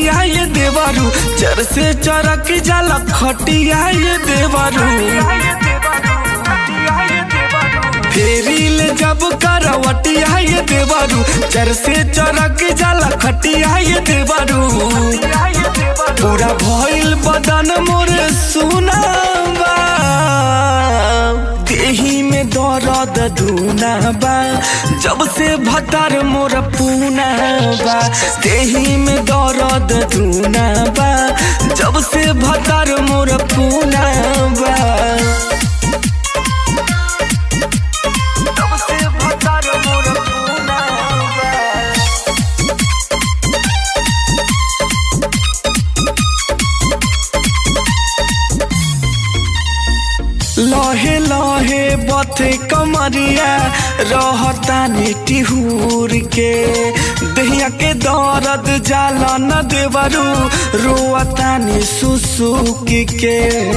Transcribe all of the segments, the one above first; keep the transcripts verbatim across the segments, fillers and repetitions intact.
खटिया ये देवरू चर से चरक जाला खटिया ये देवरू फेरी ले जब करवटिया ये देवरू चर से चरक जाला खटिया ये देवरू पूरा भइल बदन मोरे सुनाबा देही में दर्द दूना बा जब से भतार मोर पूना बा देही में दर्द दूना बा जब से भतार मोर पूना बा लहे लहे बथे कमरिया रहता टिहूर के दहिया के दर्द जाला न देवरू रोता नी सुसुक के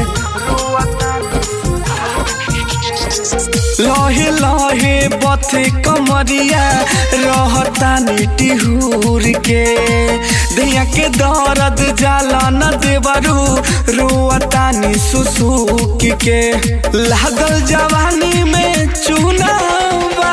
लहे लहे बथे कमरिया रहता टिहूर के दहिया के दर्द जाला न देवरू रोता नी सुसुक के लागल जवानी में चुनावा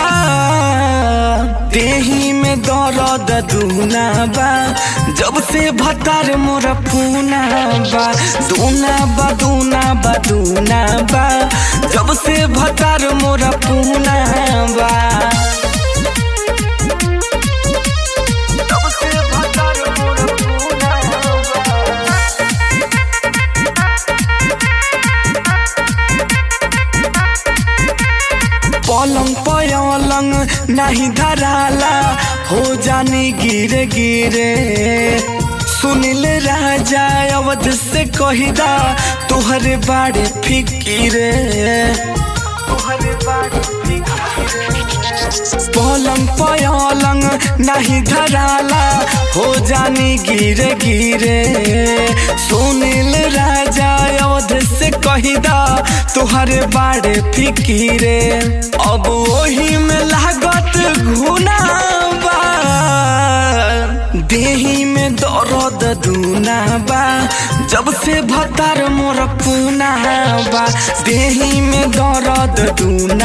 देही में दर्द दूना बा जब से भतार मोर पूना बा दूना बा दूना बा दूना बा जब से भतार मोर पूना बा पलंग पलंग नहीं धराला हो जानी गिरे गिरे सुनिल राजा अवध से कहिदा तुहरे बाड़े फिकिरे पलंग पलंग नहीं धराला हो जानी गिरे गिरे सुनिल राजा अवध से कहिदा तुहरे बाड़े फिकिरे अब वही में लागत घुना बा देही में दर्द दूना बा जब से भतार मोर पूना बा देही में दर्द दूना